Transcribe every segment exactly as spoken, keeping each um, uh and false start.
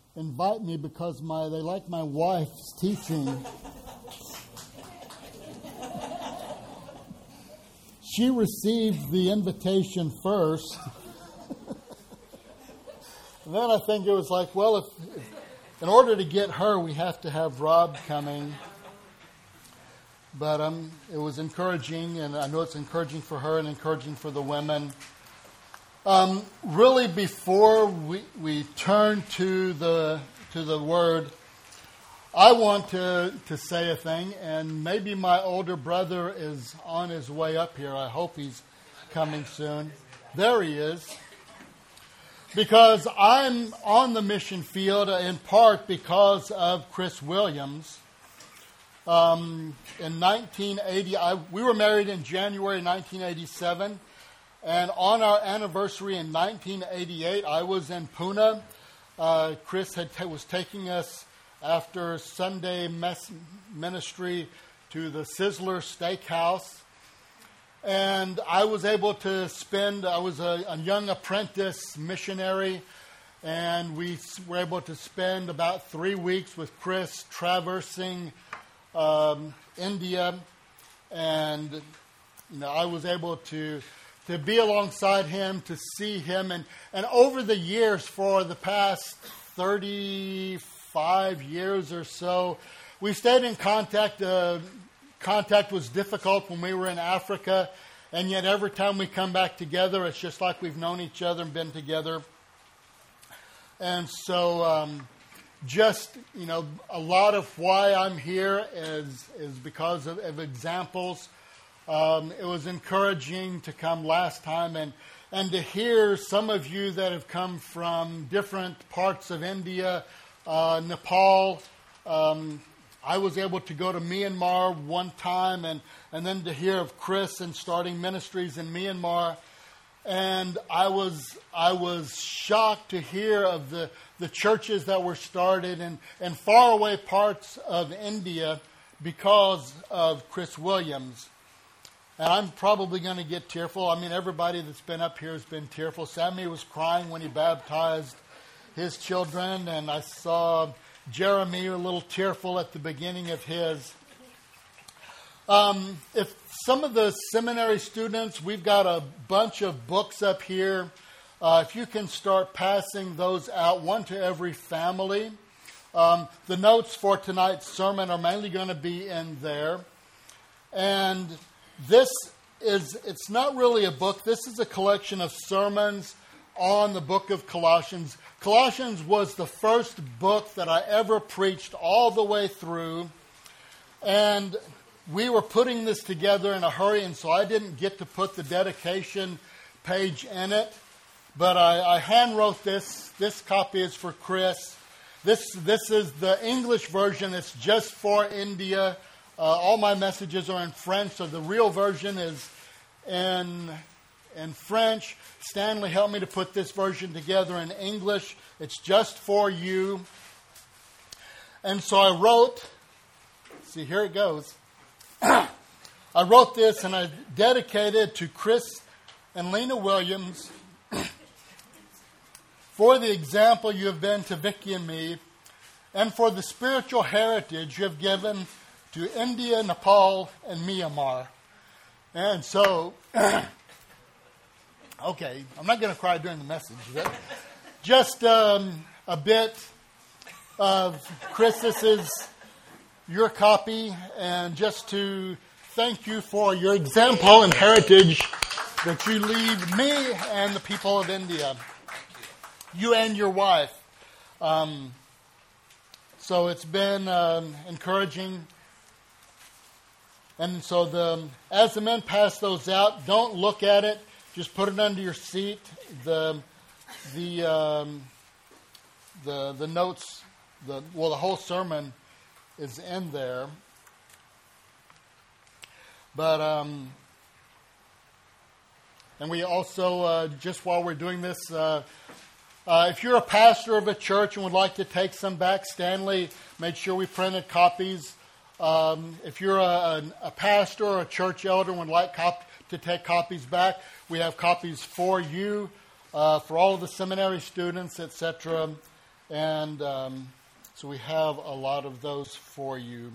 invite me because my they like my wife's teaching. She received the invitation first. And then I think it was like, well, if, if in order to get her, we have to have Rob coming. But um, it was encouraging, and I know it's encouraging for her and encouraging for the women. Um, really, before we we turn to the to the word, I want to, to say a thing, and maybe my older brother is on his way up here. I hope he's coming soon. There he is. Because I'm on the mission field in part because of Chris Williams. Um, in nineteen eighty, I, we were married in January nineteen eighty-seven, and on our anniversary in nineteen eighty-eight, I was in Pune. Uh, Chris had t- was taking us after Sunday mess- ministry to the Sizzler Steakhouse, and I was able to spend. I was a, a young apprentice missionary, and we were able to spend about three weeks with Chris traversing Um, India, and you know I was able to to be alongside him, to see him, and and over the years, for the past thirty-five years or so, we stayed in contact. Uh, contact was difficult when we were in Africa, and yet every time we come back together, it's just like we've known each other and been together. And so. Um, Just, you know, a lot of why I'm here is is because of, of examples. Um, it was encouraging to come last time and, and to hear some of you that have come from different parts of India, uh, Nepal. Um, I was able to go to Myanmar one time, and, and then to hear of Chris and starting ministries in Myanmar. And I was I was shocked to hear of the, the churches that were started in, in faraway parts of India because of Chris Williams. And I'm probably going to get tearful. I mean, everybody that's been up here has been tearful. Sammy was crying when he baptized his children, and I saw Jeremy a little tearful at the beginning of his. Um, if some of the seminary students, we've got a bunch of books up here. Uh, if you can start passing those out, one to every family. Um, the notes for tonight's sermon are mainly going to be in there. And this is, it's not really a book. This is a collection of sermons on the book of Colossians. Colossians was the first book that I ever preached all the way through. And we were putting this together in a hurry, and so I didn't get to put the dedication page in it. But I, I hand wrote this. This copy is for Chris. This this is the English version. It's just for India. Uh, all my messages are in French, so the real version is in in French. Stanley helped me to put this version together in English. It's just for you. And so I wrote. See, here it goes. I wrote this and I dedicated to Chris and Lena Williams for the example you have been to Vicky and me, and for the spiritual heritage you have given to India, Nepal, and Myanmar. And so, okay, I'm not going to cry during the message. But just um, a bit of Chris, this is your copy, and just to thank you for your example and heritage that you leave me and the people of India, you and your wife. Um, so it's been um, encouraging. And so the as the men pass those out, don't look at it. Just put it under your seat. The the um, the the notes, the well, the whole sermon is in there. But, um, and we also, uh, just while we're doing this, uh, uh, if you're a pastor of a church and would like to take some back, Stanley made sure we printed copies. Um, if you're a, a, a pastor or a church elder and would like cop- to take copies back, we have copies for you, uh, for all of the seminary students, et cetera. And um, so we have a lot of those for you.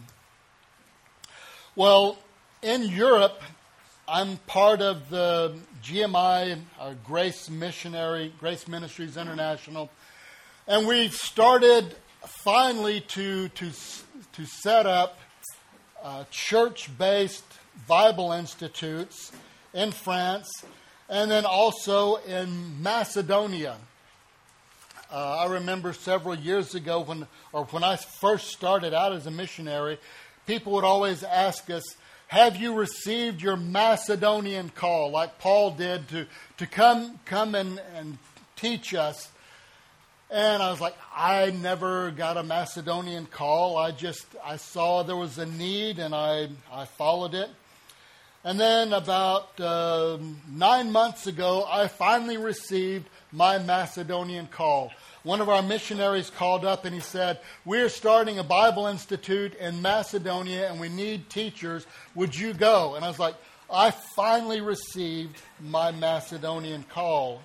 Well, in Europe, I'm part of the G M I, our Grace Missionary, Grace Ministries International, and we've started finally to to to set up uh, church-based Bible institutes in France, and then also in Macedonia. Uh, I remember several years ago when, or when I first started out as a missionary, people would always ask us, have you received your Macedonian call, like Paul did, to, to come come and, and teach us? And I was like, I never got a Macedonian call. I just, I saw there was a need and I, I followed it. And then about uh, nine months ago, I finally received my Macedonian call. One of our missionaries called up and he said, we're starting a Bible Institute in Macedonia and we need teachers. Would you go? And I was like, I finally received my Macedonian call.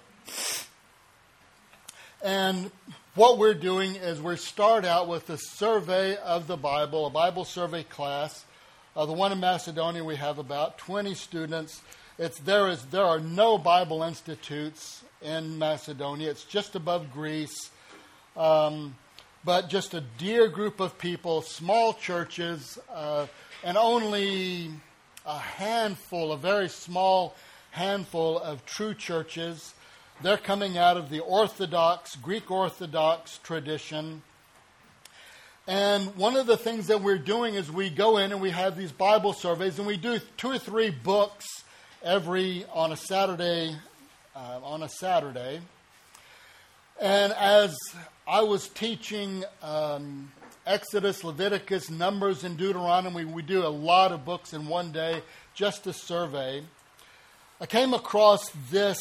And what we're doing is we start out with a survey of the Bible, a Bible survey class. Uh, the one in Macedonia, we have about twenty students. It's there is there are no Bible institutes in Macedonia. It's just above Greece. Um, but just a dear group of people, small churches, uh, and only a handful, a very small handful of true churches. They're coming out of the Orthodox, Greek Orthodox tradition. And one of the things that we're doing is we go in and we have these Bible surveys, and we do two or three books every on a Saturday. Uh, on a Saturday. And as I was teaching um, Exodus, Leviticus, Numbers, and Deuteronomy, we do a lot of books in one day, just a survey. I came across this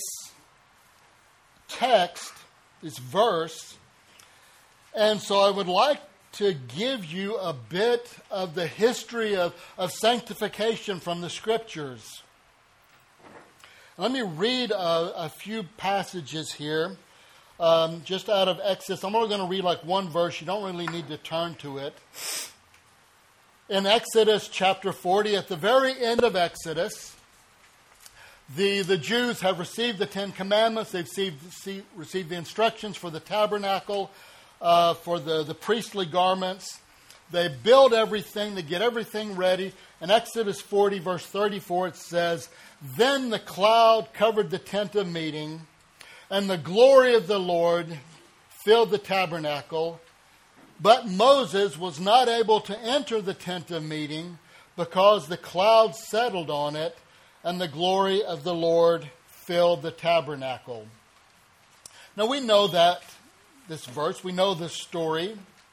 text, this verse, and so I would like to give you a bit of the history of, of sanctification from the Scriptures. Let me read a, a few passages here, um, just out of Exodus. I'm only going to read like one verse. You don't really need to turn to it. In Exodus chapter forty, at the very end of Exodus, the, the Jews have received the Ten Commandments. They've received, received the instructions for the tabernacle, uh, for the, the priestly garments. They build everything. They get everything ready. In Exodus forty, verse thirty-four, it says, then the cloud covered the tent of meeting, and the glory of the Lord filled the tabernacle. But Moses was not able to enter the tent of meeting because the cloud settled on it, and the glory of the Lord filled the tabernacle. Now we know that, this verse, we know this story.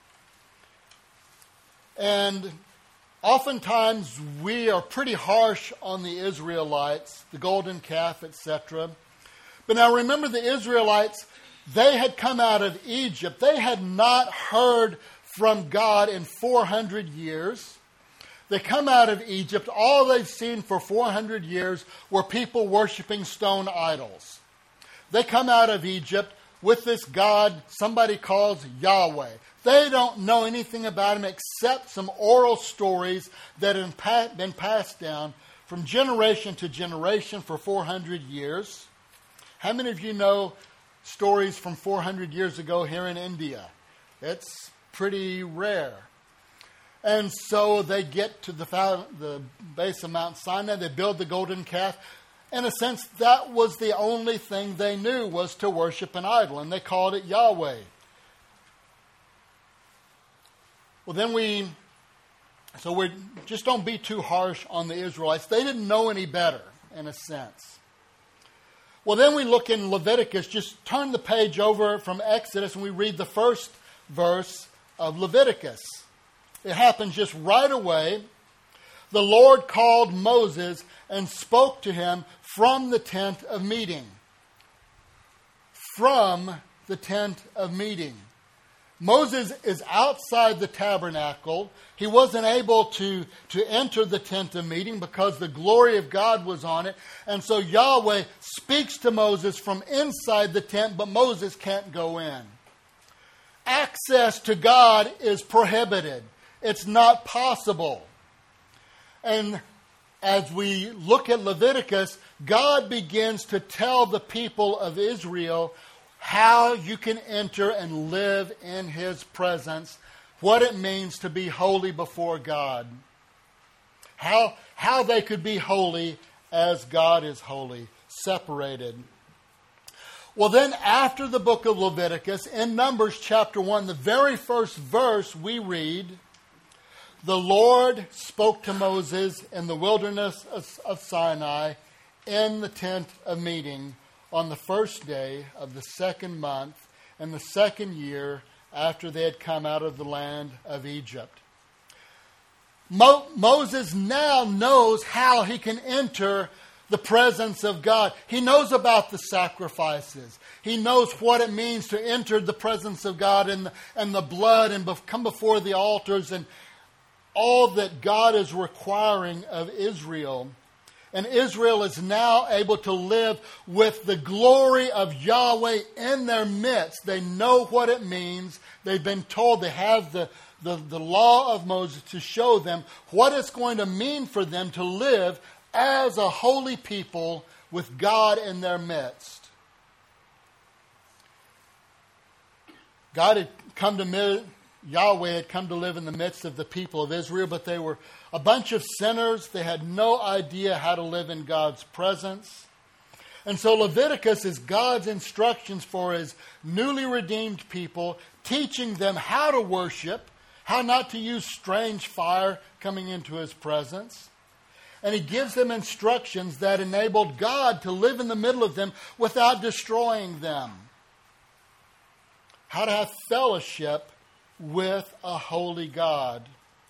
And oftentimes we are pretty harsh on the Israelites, the golden calf, et cetera. But now remember, the Israelites, they had come out of Egypt. They had not heard from God in four hundred years. They come out of Egypt. All they've seen for four hundred years were people worshiping stone idols. They come out of Egypt with this God somebody calls Yahweh. They don't know anything about him except some oral stories that have been passed down from generation to generation for four hundred years. How many of you know stories from four hundred years ago here in India? It's pretty rare. And so they get to the, the base of Mount Sinai. They build the golden calf. In a sense, that was the only thing they knew, was to worship an idol. And they called it Yahweh. Well, then we, so we just don't be too harsh on the Israelites. They didn't know any better, in a sense. Well, then we look in Leviticus. Just turn the page over from Exodus and we read the first verse of Leviticus. It happens just right away. The Lord called Moses and spoke to him from the tent of meeting. From the tent of meeting. Moses is outside the tabernacle. He wasn't able to, to enter the tent of meeting because the glory of God was on it. And so Yahweh speaks to Moses from inside the tent, but Moses can't go in. access to God is prohibited. It's not possible. And as we look at Leviticus, God begins to tell the people of Israel how you can enter and live in His presence, what it means to be holy before God, how, how they could be holy as God is holy, separated. Well, then after the book of Leviticus, in Numbers chapter one, the very first verse we read, the Lord spoke to Moses in the wilderness of, of Sinai in the tent of meeting on the first day of the second month in the second year after they had come out of the land of Egypt. Mo- Moses now knows how he can enter the presence of God. He knows about the sacrifices. He knows what it means to enter the presence of God and the, and the blood and be- come before the altars and all that God is requiring of Israel. And Israel is now able to live with the glory of Yahweh in their midst. They know what it means. They've been told, they have the, the, the law of Moses to show them what it's going to mean for them to live as a holy people with God in their midst. God had come to Yahweh had come to live in the midst of the people of Israel, but they were a bunch of sinners. They had no idea how to live in God's presence. And so Leviticus is God's instructions for His newly redeemed people, teaching them how to worship, how not to use strange fire coming into His presence. And He gives them instructions that enabled God to live in the middle of them without destroying them. How to have fellowship with a holy God.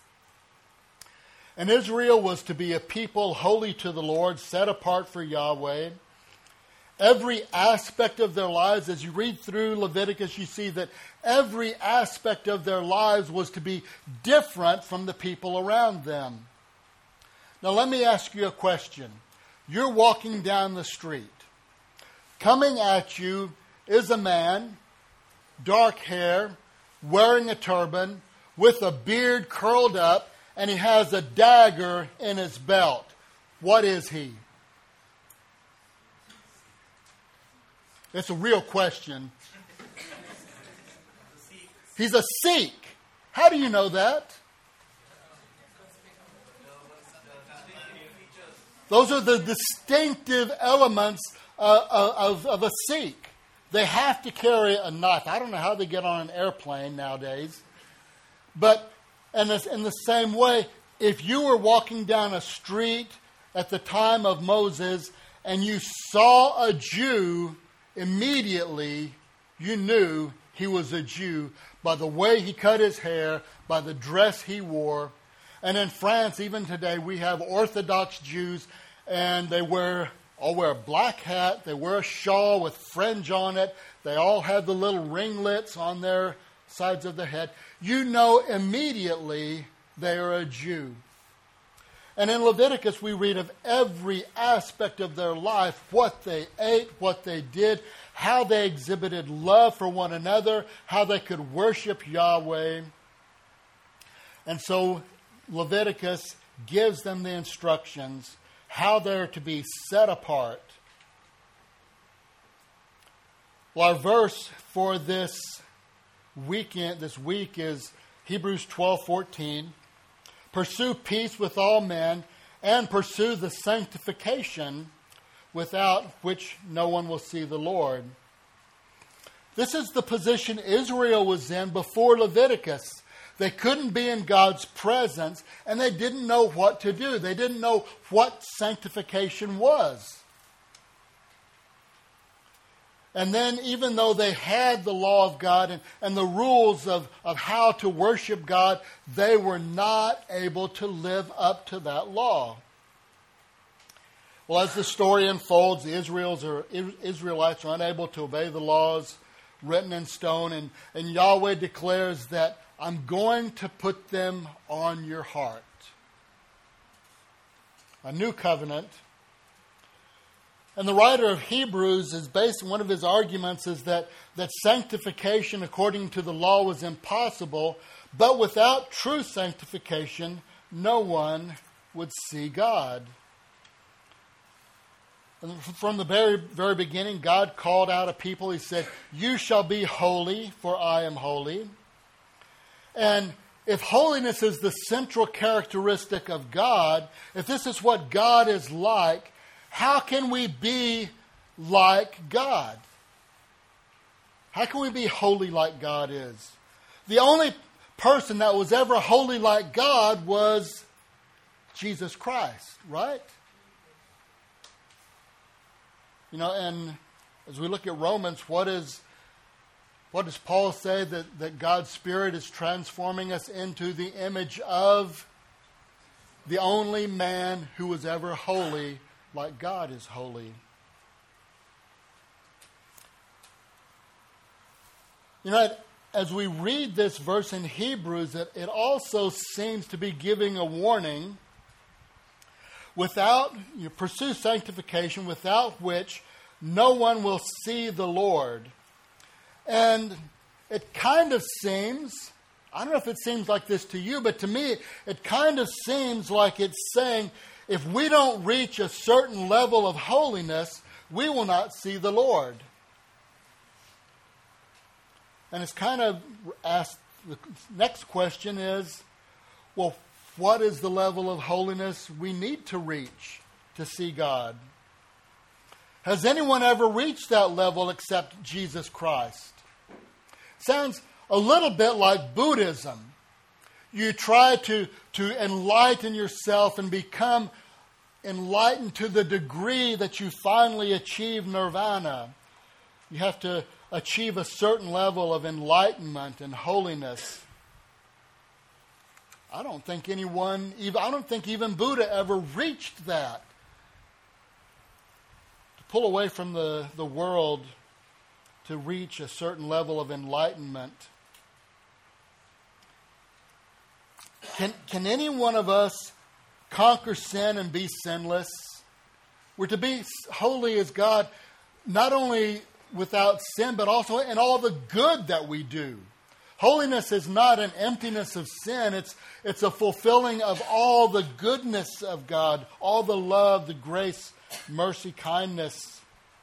And Israel was to be a people holy to the Lord, set apart for Yahweh. Every aspect of their lives, as you read through Leviticus, you see that every aspect of their lives was to be different from the people around them. Now let me ask you a question. You're walking down the street. Coming at you is a man, dark hair, wearing a turban, with a beard curled up, and he has a dagger in his belt. What is he? It's a real question. He's a Sikh. How do you know that? Those are the distinctive elements uh, of, of a Sikh. They have to carry a knife. I don't know how they get on an airplane nowadays. But in the, in the same way, if you were walking down a street at the time of Moses and you saw a Jew, immediately you knew he was a Jew by the way he cut his hair, by the dress he wore. And in France, even today, we have Orthodox Jews, and they wear all wear a black hat. They wear a shawl with fringe on it. They all have the little ringlets on their sides of the head. You know immediately they are a Jew. And in Leviticus, we read of every aspect of their life, what they ate, what they did, how they exhibited love for one another, how they could worship Yahweh. And so Leviticus gives them the instructions how they're to be set apart. Well, our verse for this weekend, this week, is Hebrews twelve fourteen. Pursue peace with all men, and pursue the sanctification without which no one will see the Lord. This is the position Israel was in before Leviticus. They couldn't be in God's presence, and they didn't know what to do. They didn't know what sanctification was. And then even though they had the law of God and, and the rules of, of how to worship God, they were not able to live up to that law. Well, as the story unfolds, the Israels are, Israelites are unable to obey the laws written in stone, and, and Yahweh declares that I'm going to put them on your heart. A new covenant. And the writer of Hebrews is based, one of his arguments is that, that sanctification according to the law was impossible, but without true sanctification, no one would see God. And from the very, very beginning, God called out a people. He said, "You shall be holy, for I am holy." And if holiness is the central characteristic of God, if this is what God is like, how can we be like God? How can we be holy like God is? The only person that was ever holy like God was Jesus Christ, right? You know, and as we look at Romans, what is what does Paul say? That, that God's Spirit is transforming us into the image of the only man who was ever holy like God is holy. You know, as we read this verse in Hebrews, it, it also seems to be giving a warning. Without, you pursue sanctification, without which no one will see the Lord. And it kind of seems, I don't know if it seems like this to you, but to me, it kind of seems like it's saying, if we don't reach a certain level of holiness, we will not see the Lord. And it's kind of asked, the next question is, well, what is the level of holiness we need to reach to see God? Has anyone ever reached that level except Jesus Christ? Sounds a little bit like Buddhism. You try to, to enlighten yourself and become enlightened to the degree that you finally achieve nirvana. You have to achieve a certain level of enlightenment and holiness. I don't think anyone, I don't think even Buddha ever reached that. To pull away from the, the world to reach a certain level of enlightenment. Can, can any one of us conquer sin and be sinless? We're to be holy as God, not only without sin, but also in all the good that we do. Holiness is not an emptiness of sin. It's, it's a fulfilling of all the goodness of God, all the love, the grace, mercy, kindness.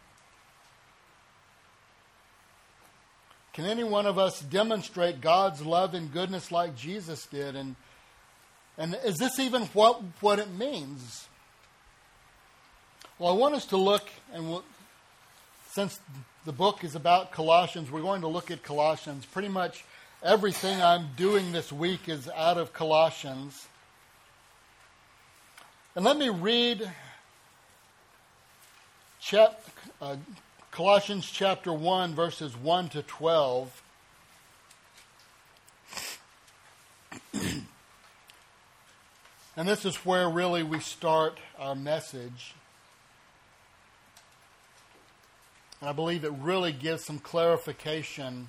Can any one of us demonstrate God's love and goodness like Jesus did? And, and is this even what, what it means? Well, I want us to look, and we'll, since the book is about Colossians, we're going to look at Colossians. Pretty much everything I'm doing this week is out of Colossians. And let me read chap, uh, Colossians chapter one, verses one to twelve. And this is where really we start our message. And I believe it really gives some clarification.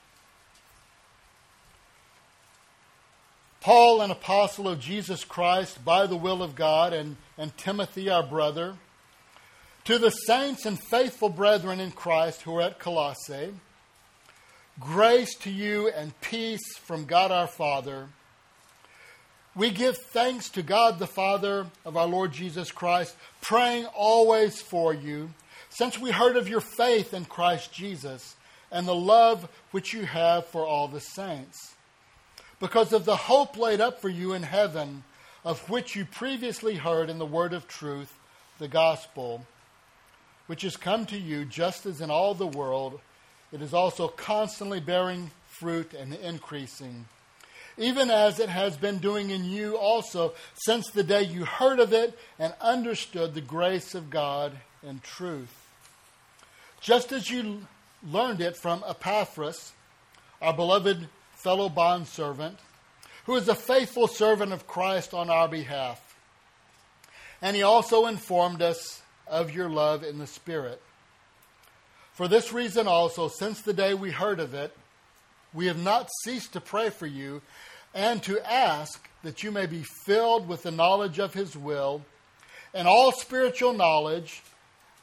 Paul, an apostle of Jesus Christ by the will of God, and, and Timothy, our brother, to the saints and faithful brethren in Christ who are at Colossae, grace to you and peace from God our Father. We give thanks to God the Father of our Lord Jesus Christ, praying always for you, since we heard of your faith in Christ Jesus and the love which you have for all the saints, because of the hope laid up for you in heaven, of which you previously heard in the word of truth, the gospel, which has come to you just as in all the world, it is also constantly bearing fruit and increasing, even as it has been doing in you also since the day you heard of it and understood the grace of God in truth. Just as you learned it from Epaphras, our beloved fellow bondservant, who is a faithful servant of Christ on our behalf. And he also informed us of your love in the Spirit. For this reason also, since the day we heard of it, we have not ceased to pray for you and to ask that you may be filled with the knowledge of his will and all spiritual knowledge,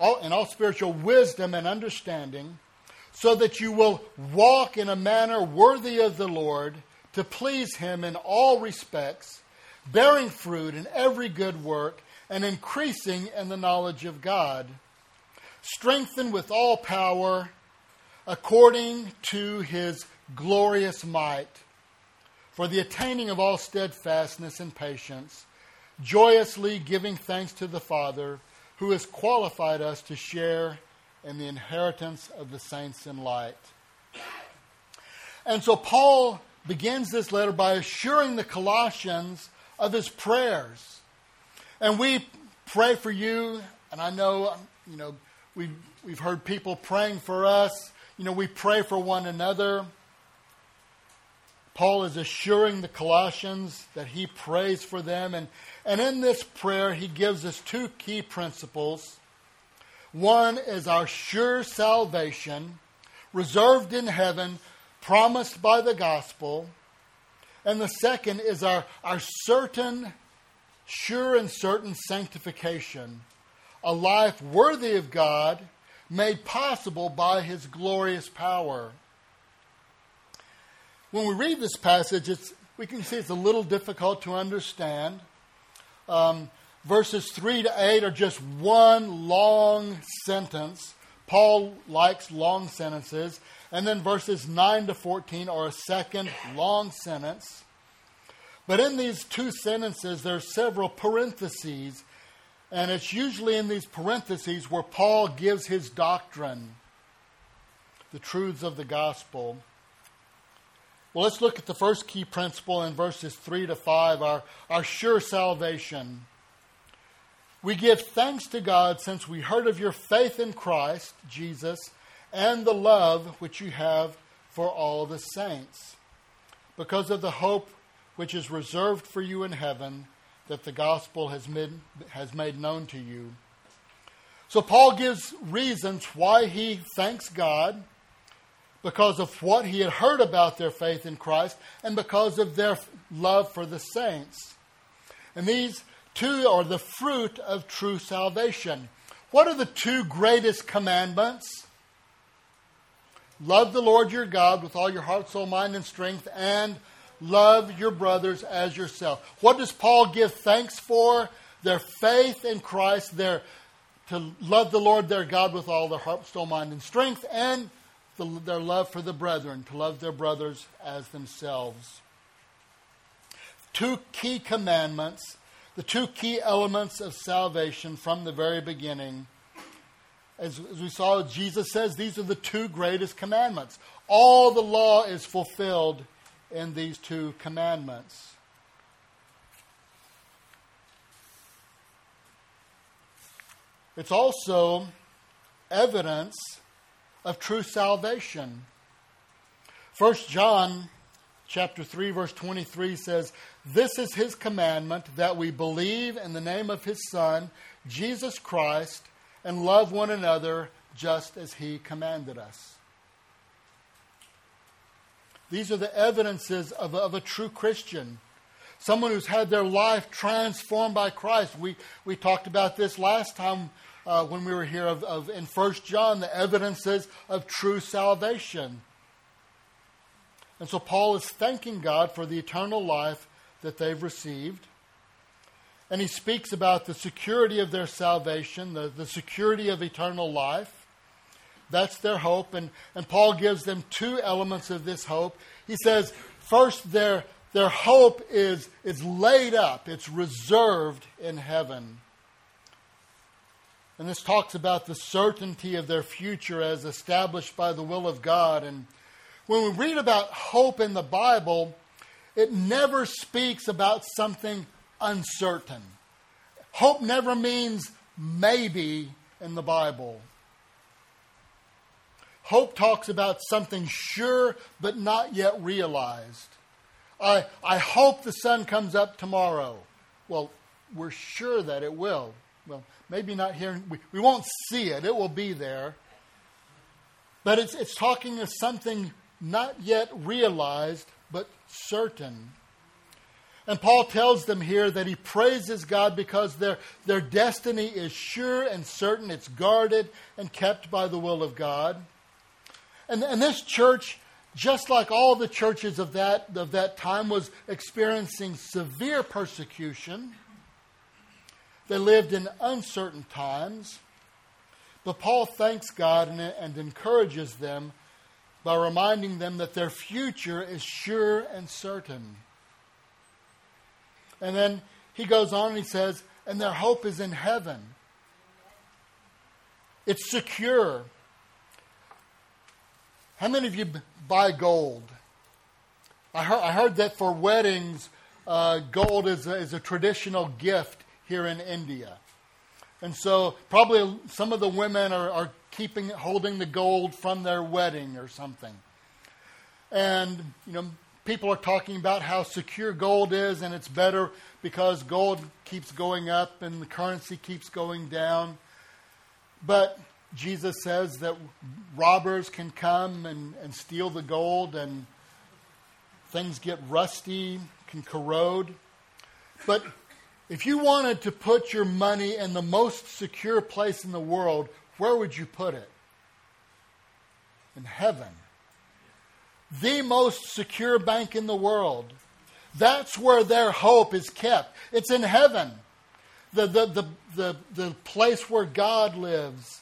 all, in all spiritual wisdom and understanding, so that you will walk in a manner worthy of the Lord, to please Him in all respects, bearing fruit in every good work, and increasing in the knowledge of God, strengthened with all power according to His glorious might, for the attaining of all steadfastness and patience, joyously giving thanks to the Father, who has qualified us to share in the inheritance of the saints in light. And so Paul begins this letter by assuring the Colossians of his prayers. And we pray for you, and I know, you know, we've, we've heard people praying for us. You know, we pray for one another. Paul is assuring the Colossians that he prays for them. And, and in this prayer, he gives us two key principles. One is our sure salvation, reserved in heaven, promised by the gospel. And the second is our, our certain, sure and certain sanctification, a life worthy of God, made possible by His glorious power. When we read this passage, it's, we can see it's a little difficult to understand. Um, verses three to eight are just one long sentence. Paul likes long sentences. And then verses nine to fourteen are a second long sentence. But in these two sentences, there are several parentheses. And it's usually in these parentheses where Paul gives his doctrine, the truths of the gospel. Well, let's look at the first key principle in verses three to five, our, our sure salvation. We give thanks to God since we heard of your faith in Christ Jesus and the love which you have for all the saints, because of the hope which is reserved for you in heaven, that the gospel has made, has made known to you. So Paul gives reasons why he thanks God, because of what he had heard about their faith in Christ and because of their love for the saints. And these two are the fruit of true salvation. What are the two greatest commandments? Love the Lord your God with all your heart, soul, mind, and strength, and love your brothers as yourself. What does Paul give thanks for? Their faith in Christ, their to love the Lord their God with all their heart, soul, mind, and strength, and the, their love for the brethren, to love their brothers as themselves. Two key commandments, the two key elements of salvation from the very beginning. As, as we saw, Jesus says these are the two greatest commandments. All the law is fulfilled in these two commandments. It's also evidence of true salvation. First John chapter three, verse twenty-three says, "This is his commandment, that we believe in the name of his Son, Jesus Christ, and love one another just as he commanded us." These are the evidences of a, of a true Christian. Someone who's had their life transformed by Christ. We we talked about this last time uh, when we were here of, of in First John, the evidences of true salvation. And so Paul is thanking God for the eternal life that they've received. And he speaks about the security of their salvation, the, the security of eternal life. That's their hope. And, and Paul gives them two elements of this hope. He says, first, their, their hope is, is laid up. It's reserved in heaven. And this talks about the certainty of their future as established by the will of God. And when we read about hope in the Bible, it never speaks about something uncertain. Hope never means maybe in the Bible. Hope talks about something sure but not yet realized. I, I hope the sun comes up tomorrow. Well, we're sure that it will. Well, maybe not here. We, we won't see it. It will be there. But it's, it's talking of something not yet realized, but certain. And Paul tells them here that he praises God because their, their destiny is sure and certain. It's guarded and kept by the will of God. And, and this church, just like all the churches of that, of that time, was experiencing severe persecution. They lived in uncertain times. But Paul thanks God and, and encourages them by reminding them that their future is sure and certain. And then he goes on and he says, and their hope is in heaven. It's secure. How many of you buy gold? I heard, I heard that for weddings, uh, gold is a, is a traditional gift here in India. And so probably some of the women are, are keeping, holding the gold from their wedding or something. And, you know, people are talking about how secure gold is, and it's better because gold keeps going up and the currency keeps going down. But Jesus says that robbers can come and, and steal the gold, and things get rusty, can corrode. But if you wanted to put your money in the most secure place in the world, where would you put it? In heaven. The most secure bank in the world. That's where their hope is kept. It's in heaven. The, the, the, the, the place where God lives.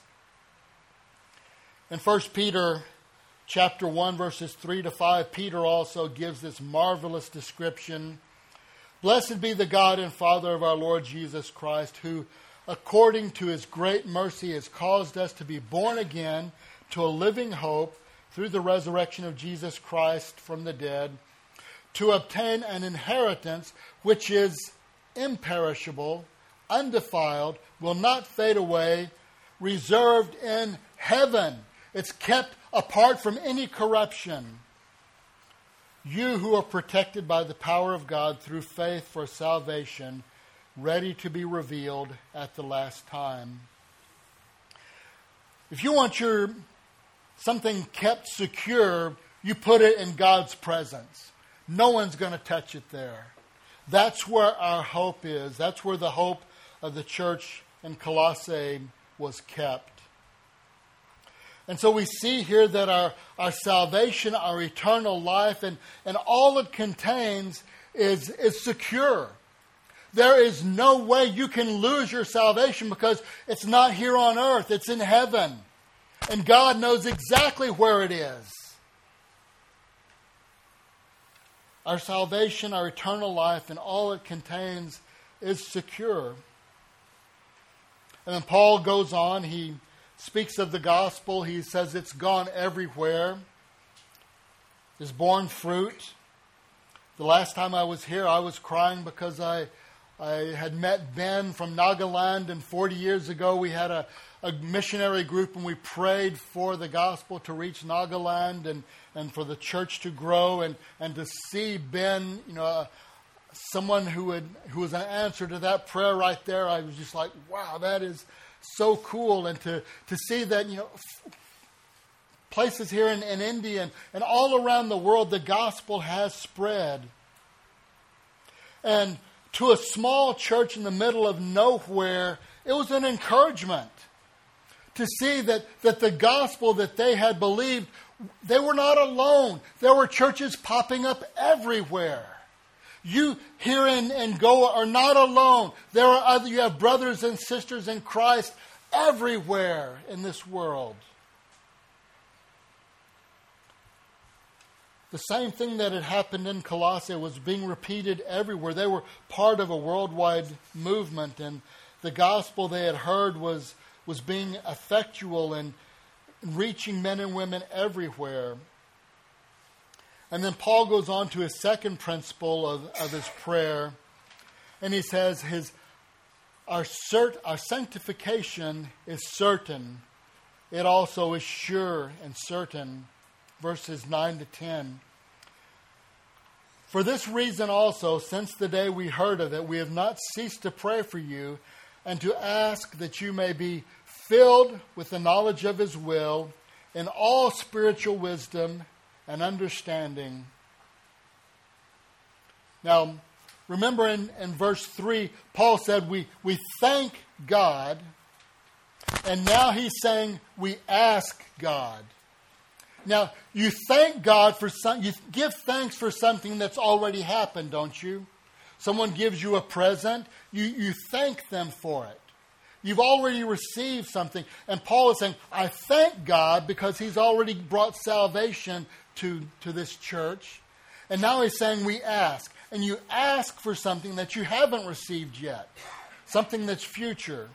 In First Peter chapter one, verses three to five, Peter also gives this marvelous description. Blessed be the God and Father of our Lord Jesus Christ, who, according to his great mercy, has caused us to be born again to a living hope through the resurrection of Jesus Christ from the dead, to obtain an inheritance which is imperishable, undefiled, will not fade away, reserved in heaven. It's kept apart from any corruption. You who are protected by the power of God through faith for salvation, ready to be revealed at the last time. If you want your something kept secure, you put it in God's presence. No one's going to touch it there. That's where our hope is. That's where the hope of the church in Colossae was kept. And so we see here that our, our salvation, our eternal life, and, and all it contains is, is secure. There is no way you can lose your salvation because it's not here on earth. It's in heaven. And God knows exactly where it is. Our salvation, our eternal life, and all it contains is secure. And then Paul goes on. He speaks of the gospel. He says it's gone everywhere. It's borne fruit. The last time I was here, I was crying because I I had met Ben from Nagaland, and forty years ago we had a, a missionary group, and we prayed for the gospel to reach Nagaland and, and for the church to grow, and, and to see Ben, you know, uh, someone who would who was an answer to that prayer right there. I was just like, wow, that is so cool. And to, to see that, you know, places here in, in India and, and all around the world, the gospel has spread. And to a small church in the middle of nowhere, it was an encouragement to see that, that the gospel that they had believed, they were not alone. There were churches popping up everywhere. You here in, in Goa are not alone. There are other, you have brothers and sisters in Christ everywhere in this world. The same thing that had happened in Colossae was being repeated everywhere. They were part of a worldwide movement, and the gospel they had heard was, was being effectual and reaching men and women everywhere. And then Paul goes on to his second principle of, of his prayer, and he says his our cert, our sanctification is certain. It also is sure and certain. Verses nine to ten. For this reason also, since the day we heard of it, we have not ceased to pray for you and to ask that you may be filled with the knowledge of his will in all spiritual wisdom and understanding. Now, remember in, in verse three, Paul said we, we thank God. And now he's saying we ask God. Now, you thank God for some, you give thanks for something that's already happened, don't you? Someone gives you a present, you, you thank them for it. You've already received something. And Paul is saying, I thank God because he's already brought salvation to, to this church. And now he's saying we ask. And you ask for something that you haven't received yet. Something that's future.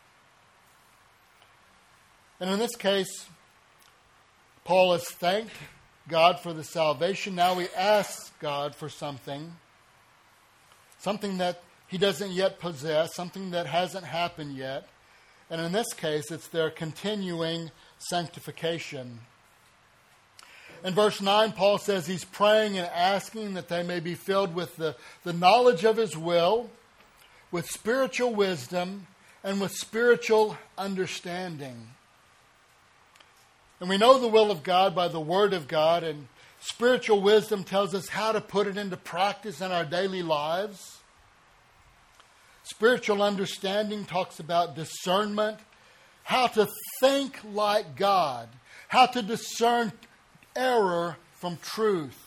And in this case, Paul has thanked God for the salvation. Now he asks God for something. Something that he doesn't yet possess. Something that hasn't happened yet. And in this case, it's their continuing sanctification. In verse nine, Paul says he's praying and asking that they may be filled with the, the knowledge of his will, with spiritual wisdom, and with spiritual understanding. And we know the will of God by the Word of God, and spiritual wisdom tells us how to put it into practice in our daily lives. Spiritual understanding talks about discernment, how to think like God, how to discern error from truth.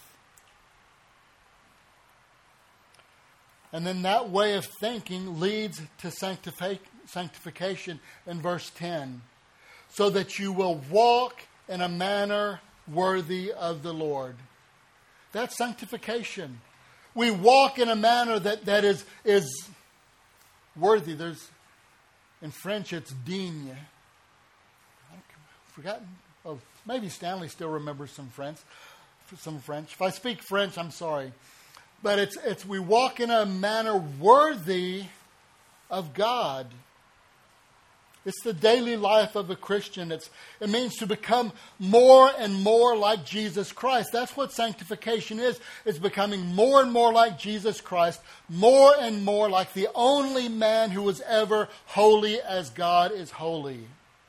And then that way of thinking leads to sanctifi- sanctification in verse ten. So that you will walk in a manner worthy of the Lord. That's sanctification. We walk in a manner that, that is, is worthy. There's, in French, it's digne. I've forgotten. Oh, maybe Stanley still remembers some French. Some French. If I speak French, I'm sorry. But it's it's we walk in a manner worthy of God. It's the daily life of a Christian. It's, it means to become more and more like Jesus Christ. That's what sanctification is. It's becoming more and more like Jesus Christ, more and more like the only man who was ever holy as God is holy.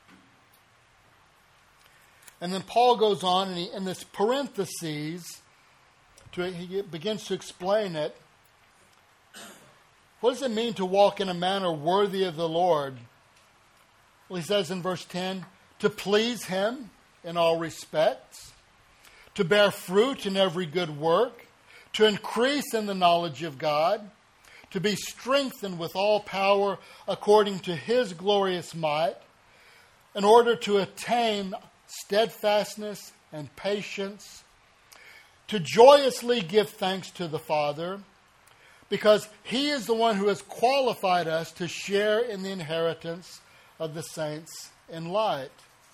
And then Paul goes on, and he, in this parentheses, to, he begins to explain it. What does it mean to walk in a manner worthy of the Lord? Well, he says in verse ten, to please him in all respects, to bear fruit in every good work, to increase in the knowledge of God, to be strengthened with all power according to his glorious might, in order to attain steadfastness and patience, to joyously give thanks to the Father, because he is the one who has qualified us to share in the inheritance of the saints in light.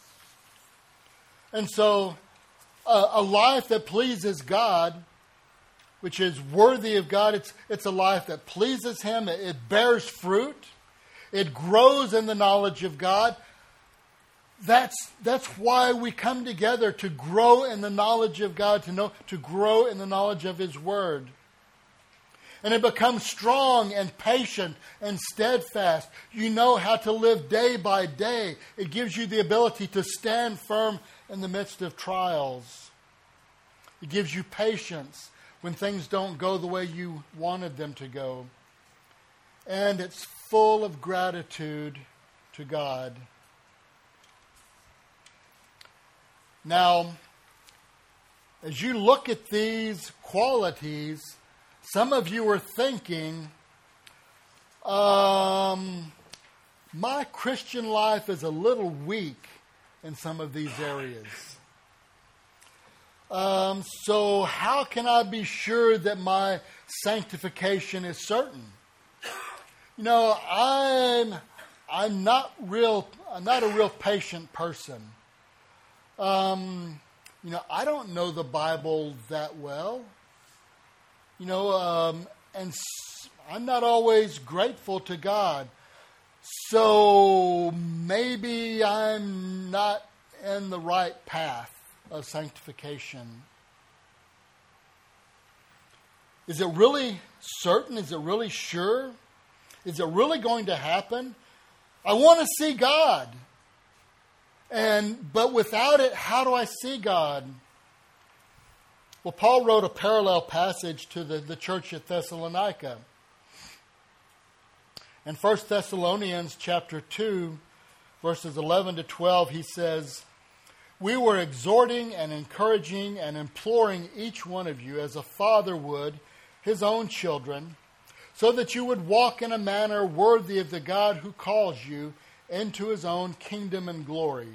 And so a, a life that pleases God, which is worthy of God, it's, it's a life that pleases him. It, it bears fruit. It grows in the knowledge of God. That's, that's why we come together, to grow in the knowledge of God, to know, to grow in the knowledge of his word. And it becomes strong and patient and steadfast. You know how to live day by day. It gives you the ability to stand firm in the midst of trials. It gives you patience when things don't go the way you wanted them to go. And it's full of gratitude to God. Now, as you look at these qualities, some of you are thinking, um, my Christian life is a little weak in some of these areas. Um, so how can I be sure that my sanctification is certain? You know, I'm I'm not real. I'm not a real patient person. Um, you know, I don't know the Bible that well. You know, um, and I'm not always grateful to God. So maybe I'm not in the right path of sanctification. Is it really certain? Is it really sure? Is it really going to happen? I want to see God. And but without it, how do I see God? Well, Paul wrote a parallel passage to the, the church at Thessalonica. In First Thessalonians chapter two, verses eleven to twelve, he says, "We were exhorting and encouraging and imploring each one of you as a father would his own children, so that you would walk in a manner worthy of the God who calls you into his own kingdom and glory."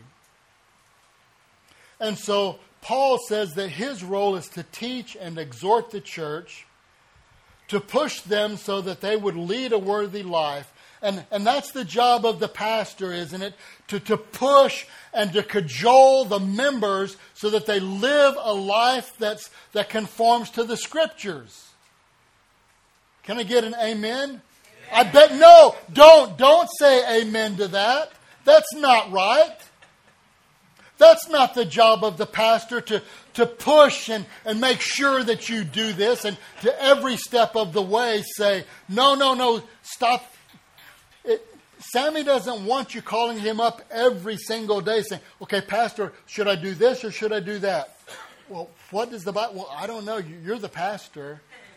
And so Paul says that his role is to teach and exhort the church, to push them so that they would lead a worthy life. And, and that's the job of the pastor, isn't it? To, to push and to cajole the members so that they live a life that's, that conforms to the Scriptures. Can I get an amen? Amen? I bet, no, don't, don't say amen to that. That's not right. That's not the job of the pastor to, to push and, and make sure that you do this and to every step of the way say, no, no, no, stop. It, Sammy doesn't want you calling him up every single day saying, okay, pastor, should I do this or should I do that? Well, what does the Bible? Well, I don't know. You're the pastor.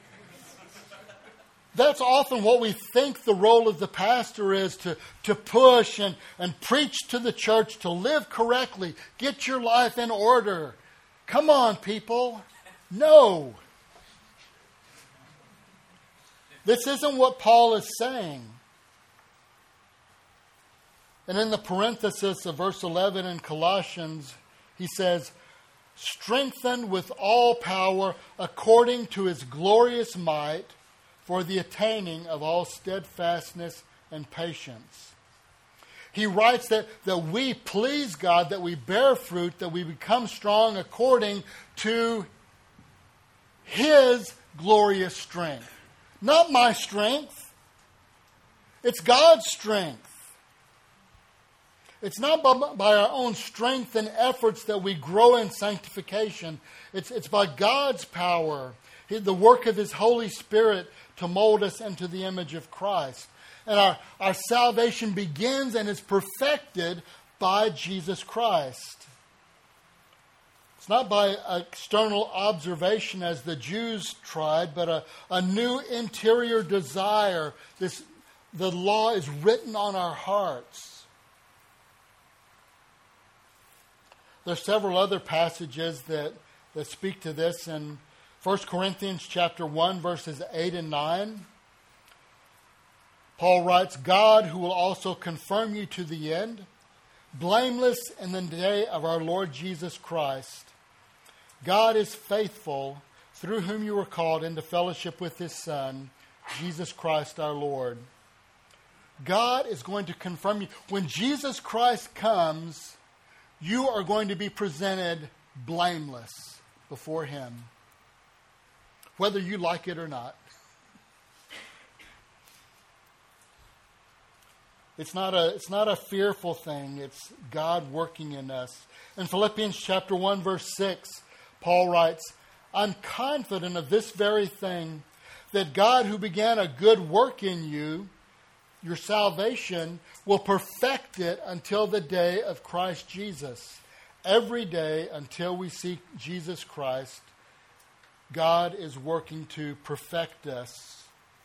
That's often what we think the role of the pastor is, to, to push and, and preach to the church, to live correctly, get your life in order. Come on, people. No. This isn't what Paul is saying. And in the parenthesis of verse eleven in Colossians, he says, "Strengthened with all power according to his glorious might, for the attaining of all steadfastness and patience." He writes that, that we please God, that we bear fruit, that we become strong according to his glorious strength. Not my strength. It's God's strength. It's not by, by our own strength and efforts that we grow in sanctification. It's, it's by God's power, the work of his Holy Spirit, to mold us into the image of Christ. And our, our salvation begins and is perfected by Jesus Christ. It's not by external observation as the Jews tried, but a, a new interior desire. This, the law is written on our hearts. There's several other passages that, that speak to this. In First Corinthians chapter one, verses eight and nine, Paul writes, "God, who will also confirm you to the end, blameless in the day of our Lord Jesus Christ. God is faithful, through whom you were called into fellowship with his Son, Jesus Christ our Lord." God is going to confirm you. When Jesus Christ comes, you are going to be presented blameless before him, whether you like it or not. It's not a, it's not a fearful thing. It's God working in us. In Philippians chapter one, verse six, Paul writes, "I'm confident of this very thing, that God who began a good work in you, your salvation, will perfect it until the day of Christ Jesus." Every day until we see Jesus Christ, God is working to perfect us.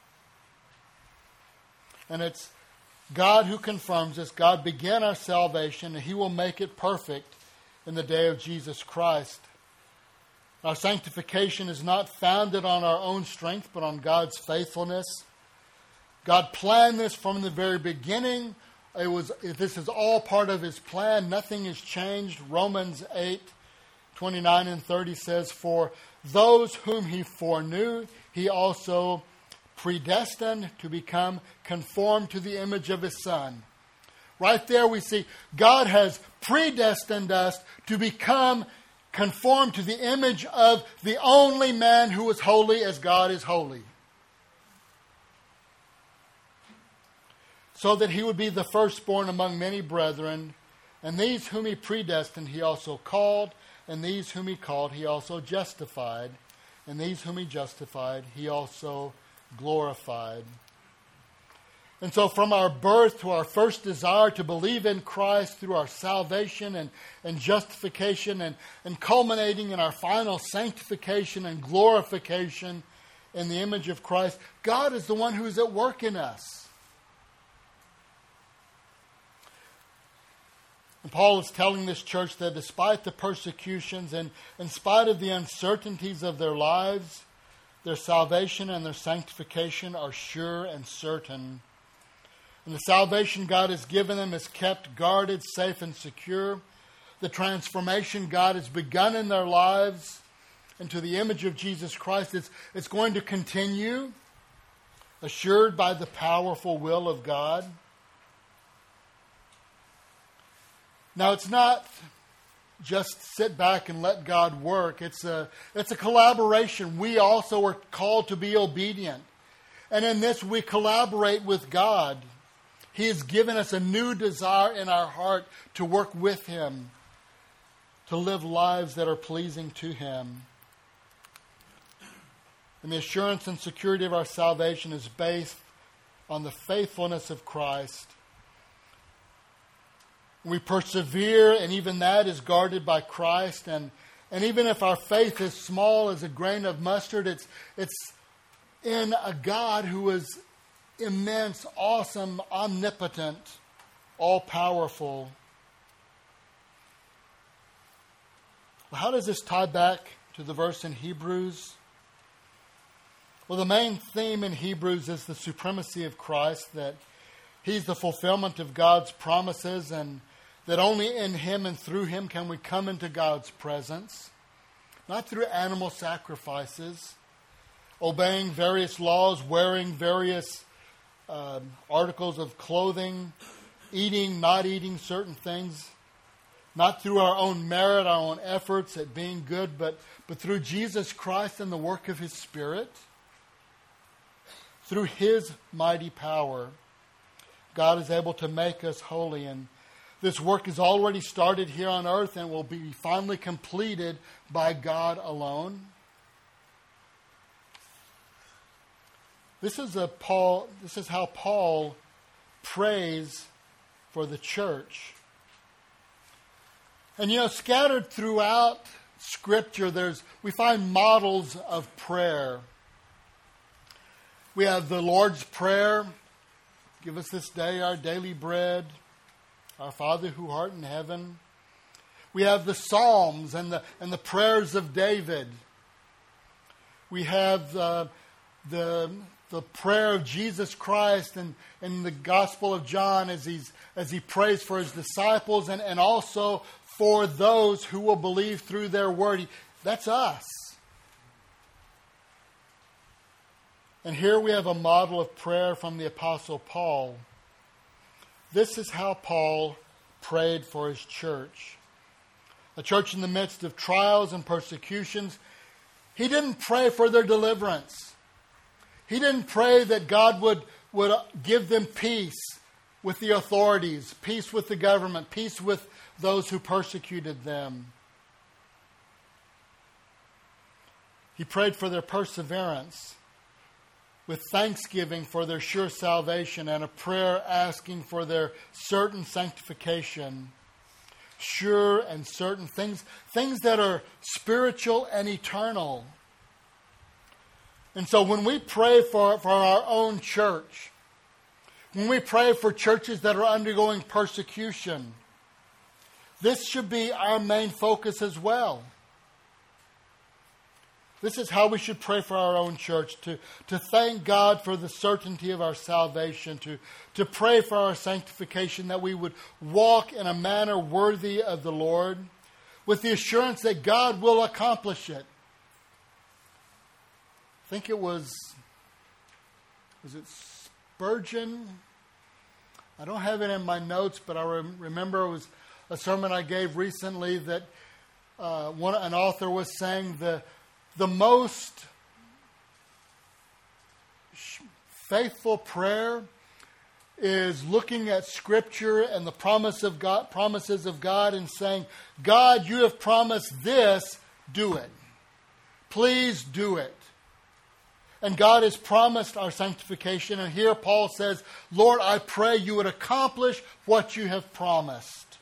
And it's God who confirms us. God began our salvation, and he will make it perfect in the day of Jesus Christ. Our sanctification is not founded on our own strength, but on God's faithfulness. God planned this from the very beginning. It was, this is all part of his plan. Nothing has changed. Romans eight, twenty-nine and thirty says, "For those whom he foreknew, he also predestined to become conformed to the image of his Son." Right there we see God has predestined us to become conformed to the image of the only man who is holy as God is holy, so that he would be the firstborn among many brethren. And these whom he predestined, he also called. And these whom he called, he also justified. And these whom he justified, he also glorified. And so from our birth to our first desire to believe in Christ, through our salvation and, and justification, and, and culminating in our final sanctification and glorification in the image of Christ, God is the one who is at work in us. And Paul is telling this church that despite the persecutions and in spite of the uncertainties of their lives, their salvation and their sanctification are sure and certain. And the salvation God has given them is kept guarded, safe, and secure. The transformation God has begun in their lives into the image of Jesus Christ, it's, it's going to continue, assured by the powerful will of God. Now, it's not just sit back and let God work. It's a, it's a collaboration. We also are called to be obedient. And in this, we collaborate with God. He has given us a new desire in our heart to work with Him, to live lives that are pleasing to Him. And the assurance and security of our salvation is based on the faithfulness of Christ. We persevere, and even that is guarded by Christ. And, and even if our faith is small as a grain of mustard, it's, it's in a God who is immense, awesome, omnipotent, all-powerful. Well, how does this tie back to the verse in Hebrews? Well, the main theme in Hebrews is the supremacy of Christ, that He's the fulfillment of God's promises, and that only in Him and through Him can we come into God's presence, not through animal sacrifices, obeying various laws, wearing various uh, articles of clothing, eating, not eating certain things, not through our own merit, our own efforts at being good, but, but through Jesus Christ and the work of His Spirit. Through His mighty power, God is able to make us holy. And this work is already started here on earth and will be finally completed by God alone. This is a Paul. This is how Paul prays for the church. And you know, scattered throughout Scripture, there's we find models of prayer. We have the Lord's Prayer. Give us this day our daily bread. Our Father who art in heaven. We have the Psalms and the and the prayers of David. We have uh, the the prayer of Jesus Christ and in the Gospel of John as he's as he prays for His disciples and, and also for those who will believe through their word. That's us. And here we have a model of prayer from the Apostle Paul. This is how Paul prayed for his church. A church in the midst of trials and persecutions. He didn't pray for their deliverance. He didn't pray that God would, would give them peace with the authorities, peace with the government, peace with those who persecuted them. He prayed for their perseverance, with thanksgiving for their sure salvation and a prayer asking for their certain sanctification. Sure and certain things, things that are spiritual and eternal. And so when we pray for, for our own church, when we pray for churches that are undergoing persecution, this should be our main focus as well. This is how we should pray for our own church, to, to thank God for the certainty of our salvation, to, to pray for our sanctification, that we would walk in a manner worthy of the Lord, with the assurance that God will accomplish it. I think it was, was it Spurgeon? I don't have it in my notes, but I rem- remember it was a sermon I gave recently that uh, one an author was saying the The most faithful prayer is looking at Scripture and the promise of God, promises of God and saying, God, you have promised this, do it. Please do it. And God has promised our sanctification. And here Paul says, Lord, I pray you would accomplish what you have promised.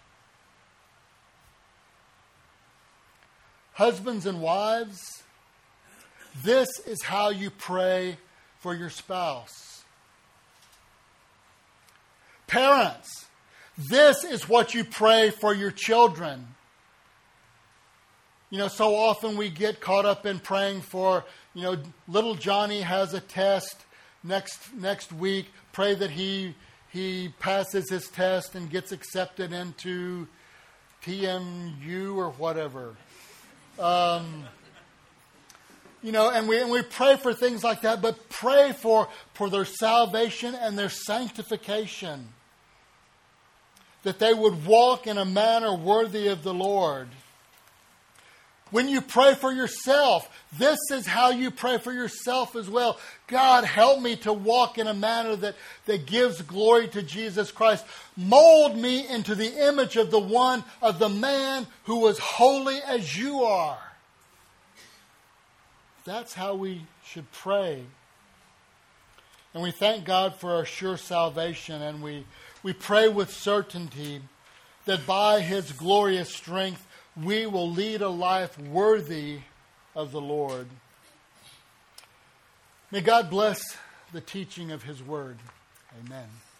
Husbands and wives, this is how you pray for your spouse. Parents, This is what you pray for your children. You know, so often we get caught up in praying for, you know, little Johnny has a test next next week. Pray that he he passes his test and gets accepted into T M U or whatever. Um, you know, and we and we pray for things like that, but pray for, for their salvation and their sanctification. That they would walk in a manner worthy of the Lord. When you pray for yourself, this is how you pray for yourself as well. God, help me to walk in a manner that, that gives glory to Jesus Christ. Mold me into the image of the one, of the man who was holy as you are. That's how we should pray. And we thank God for our sure salvation, and we, we pray with certainty that by His glorious strength, we will lead a life worthy of the Lord. May God bless the teaching of His Word. Amen.